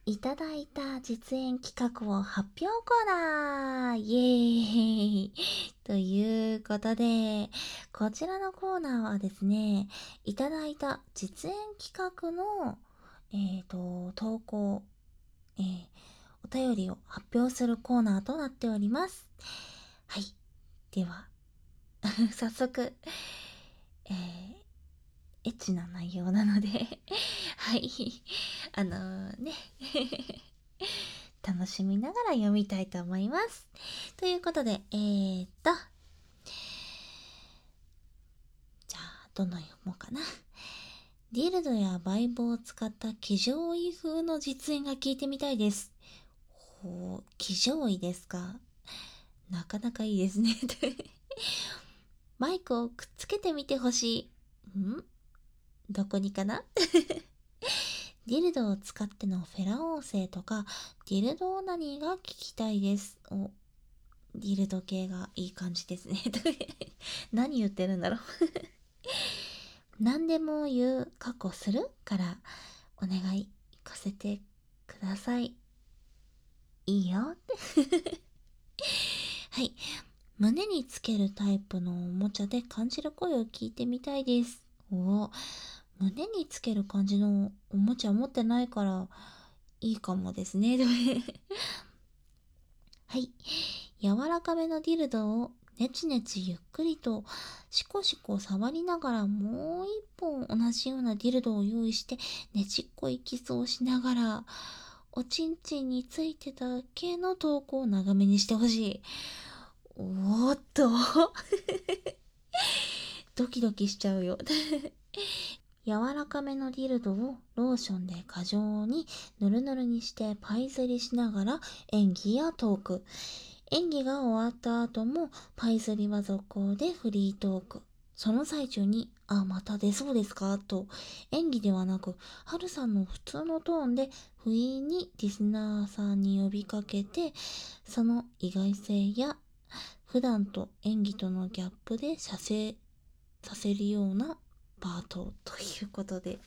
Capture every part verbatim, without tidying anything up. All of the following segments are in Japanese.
いただいた実演企画を発表コーナーイエーイということで、こちらのコーナーはですね、いただいた実演企画の、えーと、投稿、えーお便りを発表するコーナーとなっております。はい。では、早速、えーエッチな内容なのではい。あのー、ね楽しみながら読みたいと思います。ということで、えーっと、じゃあ、どんどん読もうかな。ディルドやバイブを使った騎乗位風の実演が聞いてみたいです。ほう、騎乗位ですか。なかなかいいですね。マイクをくっつけてみてほしい。んどこにかなディルドを使ってのフェラ音声とか、ディルドオナニーが聞きたいです。お、ディルド系がいい感じですね。何言ってるんだろう。何でも言う、過去するからお願い、行かせてください。いいよって。はい。胸につけるタイプのおもちゃで感じる声を聞いてみたいです。お、胸につける感じのおもちゃ持ってないからいいかもですね。はい。柔らかめのディルドをネチネチゆっくりとシコシコ触りながらもう一本同じようなディルドを用意してねちっこいキスをしながらおちんちんについてた系の投稿を長めにしてほしい。おーっとドキドキしちゃうよ。柔らかめのディルドをローションで過剰にヌルヌルにしてパイ釣りしながら演技やトーク。演技が終わった後もパイ釣りは続行でフリートーク。その最中に、あ、また出そうですかと演技ではなく、ハルさんの普通のトーンで不意にリスナーさんに呼びかけて、その意外性や普段と演技とのギャップで射精させるようなパートということで、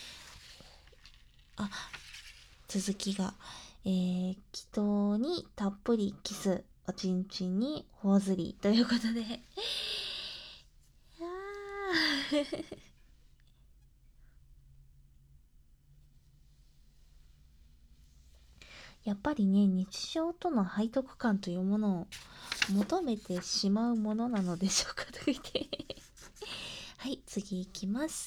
あ、続きが、えー、祈祷にたっぷりキス、おちんちんに頬ずりということで、あーやっぱりね、日常との背徳感というものを求めてしまうものなのでしょうかと言ってはい、次いきます。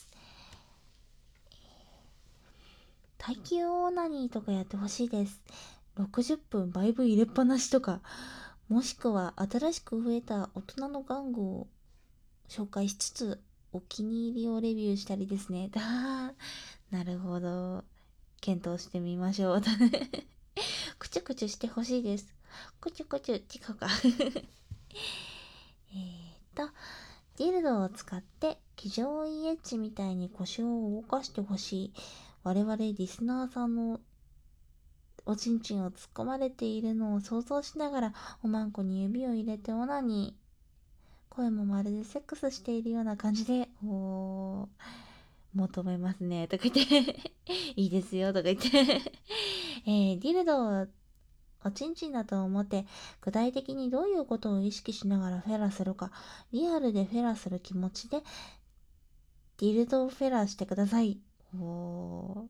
耐久オナニーとかやってほしいです。ろくじゅっぷんバイブ入れっぱなしとか、もしくは新しく増えた大人の玩具を紹介しつつ、お気に入りをレビューしたりですね。だー、なるほど。検討してみましょう。くちゅくちゅしてほしいです。くちゅくちゅ、違うか。えーっと、ディルドを使って騎乗位エッジみたいに腰を動かしてほしい。我々リスナーさんのおちんちんを突っ込まれているのを想像しながらおまんこに指を入れてオナニー。声もまるでセックスしているような感じで、おー、求めますね。とか言っていいですよ。とか言ってえー、ディルドをおちんちんだと思って、具体的にどういうことを意識しながらフェラするか、リアルでフェラする気持ちで、ディルドフェラしてください。おー。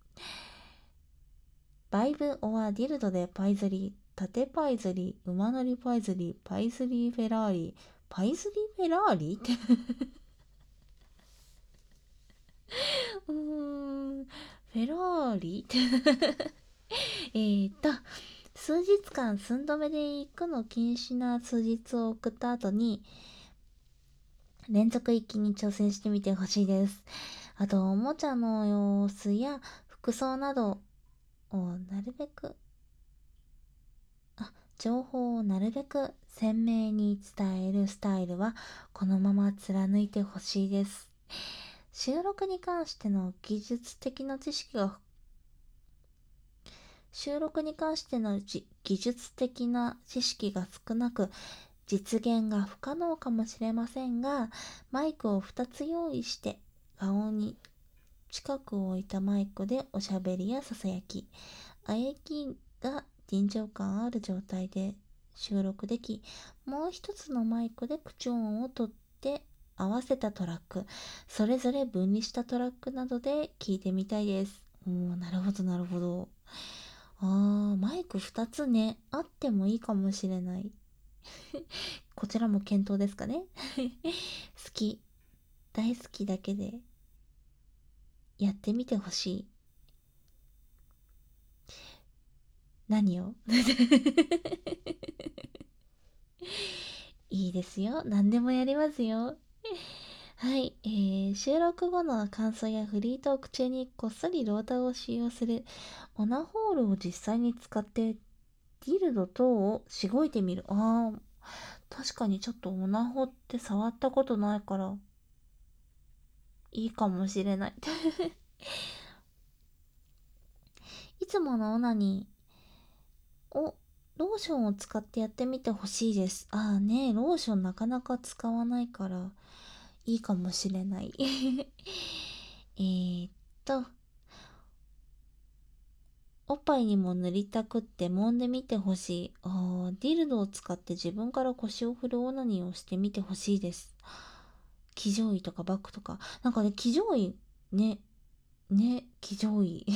バイブオアディルドでパイズリー、縦パイズリー、馬乗りパイズリー、パイズリーフェラーリ、パイズリーフェラーリってうーん、フェラーリってえーっと、数日間寸止めで行くの禁止な数日を送った後に、連続一気に挑戦してみてほしいです。あと、おもちゃの様子や服装などをなるべく、あ、情報をなるべく鮮明に伝えるスタイルはこのまま貫いてほしいです。収録に関しての技術的な知識が収録に関しての技術的な知識が少なく実現が不可能かもしれませんが、マイクをふたつ用意して顔に近く置いたマイクでおしゃべりやささやき、 喘ぎが臨場感ある状態で収録でき、もう一つのマイクで口音を取って合わせたトラック、それぞれ分離したトラックなどで聞いてみたいです。おー、なるほどなるほど。あー、マイクふたつね、あってもいいかもしれない。こちらも検討ですかね。好き、大好きだけでやってみてほしい。何をいいですよ。何でもやりますよ。はい、えー、収録後の感想やフリートーク中にこっそりローターを使用する。オナホールを実際に使ってディルド等をしごいてみる。あー、確かにちょっとオナホって触ったことないからいいかもしれない。いつものオナニーをローションを使ってやってみてほしいです。ああね、ローションなかなか使わないからいいかもしれない。えーっと、おっぱいにも塗りたくって揉んでみてほしい。あー、ディルドを使って自分から腰を振るオナニーをしてみてほしいです。騎乗位とかバックとか。なんかね、騎乗位、ね、ね、騎乗位。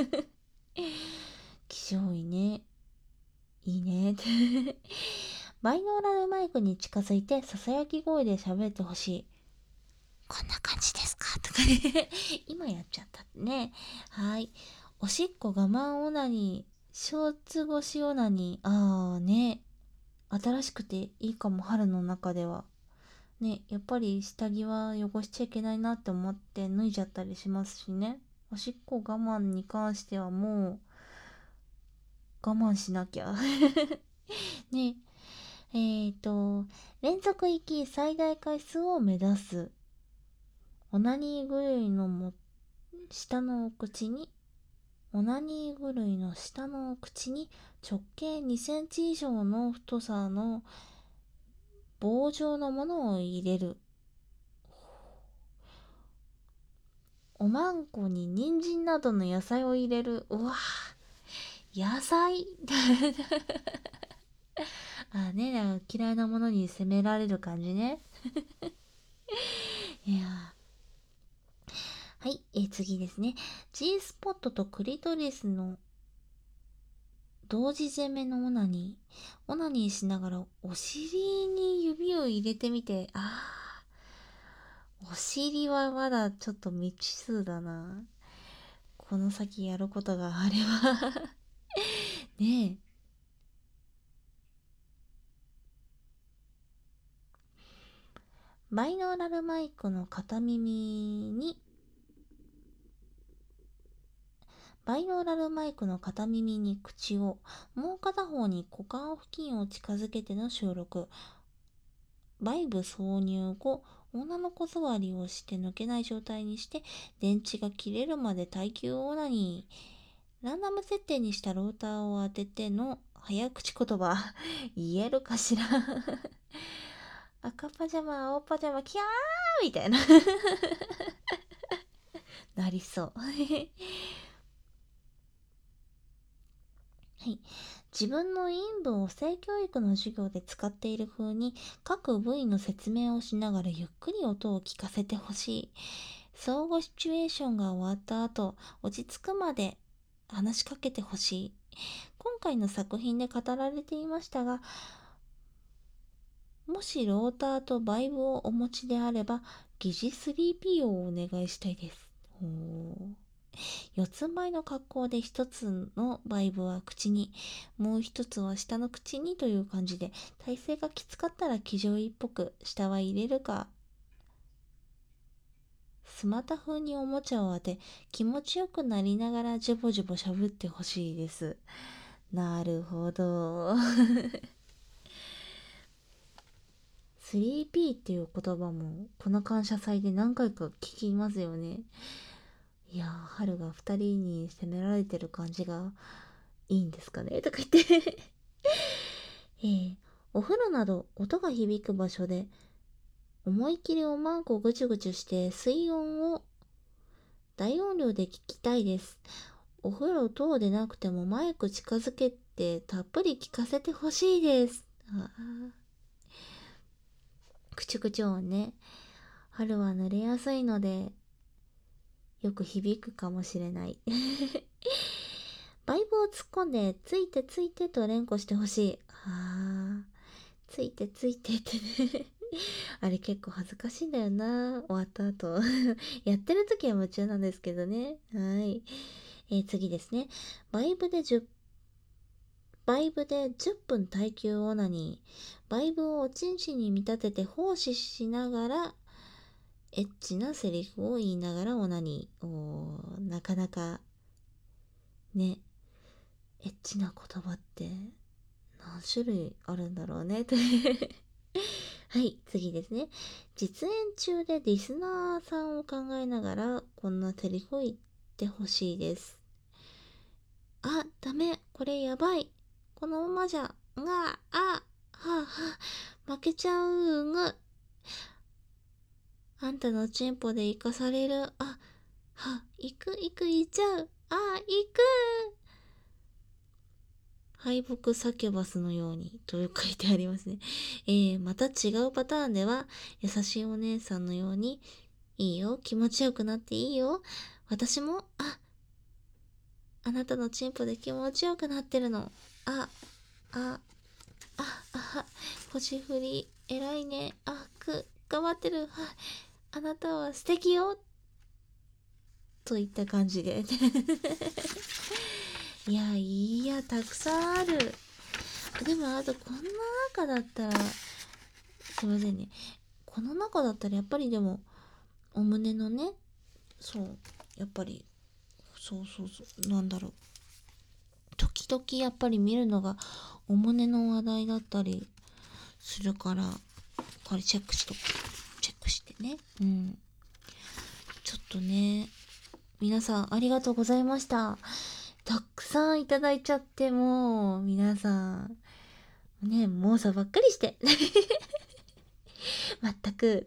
騎乗位ね。いいね。バイノーラルマイクに近づいてささやき声で喋ってほしい。こんな感じですかとかね。今やっちゃったね。はい。おしっこ我慢オナニー。ショーツ越しオナニー。あーね。新しくていいかも、春の中では。ね、やっぱり下着は汚しちゃいけないなって思って脱いじゃったりしますしね。おしっこ我慢に関してはもう我慢しなきゃ。ね。えーと、連続息最大回数を目指す。オナニー狂いのも下のお口に、オナニー狂いの下のお口に直径にセンチ以上の太さの棒状のものを入れる。おまんこに人参などの野菜を入れる。うわぁ、野菜あね、なんか嫌いなものに責められる感じね。いやはい、えー次ですね。G スポットとクリトリスの同時攻めのオナニー。オナニーしながらお尻に指を入れてみて。あー、お尻はまだちょっと未知数だな。この先やることがあればねえ。バイノーラルマイクの片耳に、バイノーラルマイクの片耳に口を、もう片方に股間付近を近づけての収録。バイブ挿入後、女の子座りをして抜けない状態にして、電池が切れるまで耐久オナニー。ランダム設定にしたローターを当てての早口言葉。言えるかしら赤パジャマ、青パジャマ、キャーみたいななりそうはい。自分の陰部を性教育の授業で使っている風に各部位の説明をしながらゆっくり音を聞かせてほしい。相互シチュエーションが終わった後、落ち着くまで話しかけてほしい。今回の作品で語られていましたが、もしローターとバイブをお持ちであれば、疑似 スリーピー をお願いしたいです。ほー。四つん這いの格好で一つのバイブは口に、もう一つは下の口にという感じで、体勢がきつかったら騎乗位っぽく、下は入れるか、スマタ風におもちゃを当て、気持ちよくなりながらジョボジョボしゃぶってほしいです。なるほど。スリーピー っていう言葉も、この感謝祭で何回か聞きますよね。いやー、春が二人に責められてる感じがいいんですかねとか言ってえー、お風呂など音が響く場所で思いっきりおまんこぐちゅぐちゅして水温を大音量で聞きたいです。 お風呂等でなくてもマイク近づけてたっぷり聞かせてほしいです。あーくちゅくちゅ音ね。春は濡れやすいのでよく響くかもしれない。バイブを突っ込んでついてついてと連呼してほしい。あーついてついてってね。あれ結構恥ずかしいんだよな、終わった後。やってる時は夢中なんですけどね。はい。えー次ですね。バイブでじゅうバイブでじゅっぷん耐久オナニー。バイブをおちんちんに見立てて奉仕しながら、エッチなセリフを言いながらオナニー。おー、なかなか、ね、エッチな言葉って何種類あるんだろうね。はい、次ですね。実演中でリスナーさんを考えながら、こんなセリフを言ってほしいです。あ、ダメ、これやばい。このままじゃ、が、あ、はあ、はあ、負けちゃうぐ。あんたのチンポで生かされる。あ、は、行く、行く、行っちゃう。あ、行く。敗北サキュバスのようにと書いてありますね。えー、また違うパターンでは、優しいお姉さんのように、いいよ、気持ちよくなっていいよ。私も、あ、あなたのチンポで気持ちよくなってるの。あ、あ、あ、あ、腰振り、偉いね。あ、く、頑張ってる。はい。あなたは素敵よ。といった感じで。いや、いや、たくさんある。でも、あと、こんな中だったら、すいませんね。この中だったら、やっぱりでも、お胸のね、そう、やっぱり、そうそうそう、なんだろう。時々やっぱり見るのが、お胸の話題だったりするから、これチェックしとく。チェックしてね。うん。ちょっとね、皆さんありがとうございました。たくさんいただいちゃって、もう、皆さん、ね、妄想ばっかりして。まったく、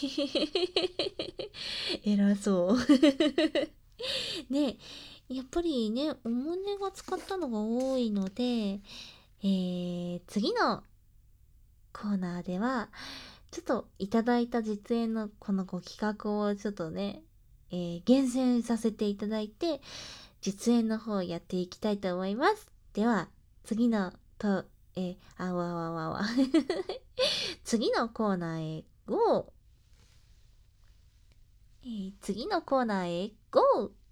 偉そう。で、やっぱりね、お胸が使ったのが多いので、えー、次のコーナーでは、ちょっといただいた実演のこのご企画をちょっとね、えー厳選させていただいて、実演の方をやっていきたいと思います。では、次のと、えーあわわわわ。次のコーナーへ GO! えー次のコーナーへ GO!